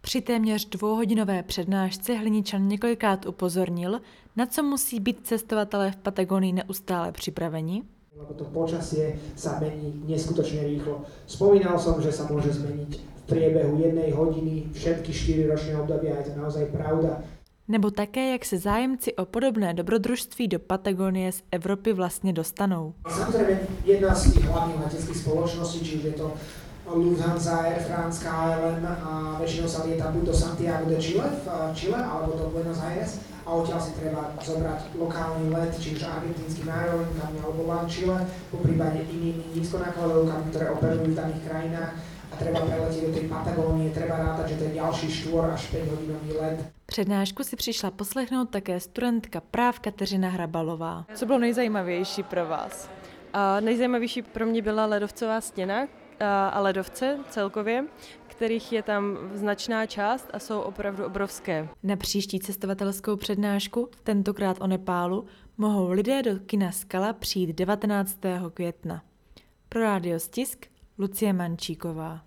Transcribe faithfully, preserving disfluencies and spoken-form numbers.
Při téměř dvouhodinové přednášce Hliníčan několikrát upozornil, na co musí být cestovatelé v Patagonii neustále připraveni. Lebo to počasie sa mení neskutočne rýchlo. Spomínal som, že sa môže zmeniť v priebehu jednej hodiny všetky štyri ročné obdobia, je to naozaj pravda. Nebo také, jak se zájemci o podobné dobrodružství do Patagonie z Evropy vlastně dostanou. Samozrejme, jedna z tých hlavných leteckých spoločností, či už je to Lufthansa, Air France, K L M, a väčšinou sa lieta buď do Santiago de Chile, v Chile, alebo do Buenos Aires, a odtiaľ si treba zobrať lokálny let, či už argentínsky národný alebo LAN Chile, po prípade inými nízkonákladovkami, ktoré operujú v daných krajinách, a treba preletieť do tej Patagónie, treba rátať, že to je ďalší štvor až päť hodinový let. Přednášku si přišla poslechnout také studentka práv Kateřina Hrabalová. Co bylo nejzajímavější pro vás? A nejzajímavější pro mě byla ledovcová stěna a ledovce celkově, kterých je tam značná část a jsou opravdu obrovské. Na příští cestovatelskou přednášku, tentokrát o Nepálu, mohou lidé do kina Skala přijít devatenáctého května. Pro Rádio Stisk Lucie Mančíková.